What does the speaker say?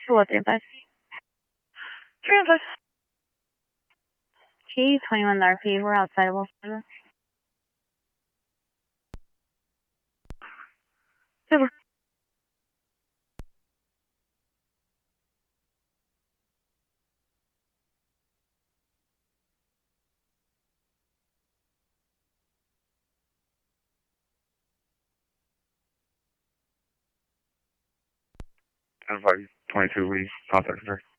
235. 305. Key, $21 fee. We're outside of Los Angeles. Super. Advice 22 Lee, contact her.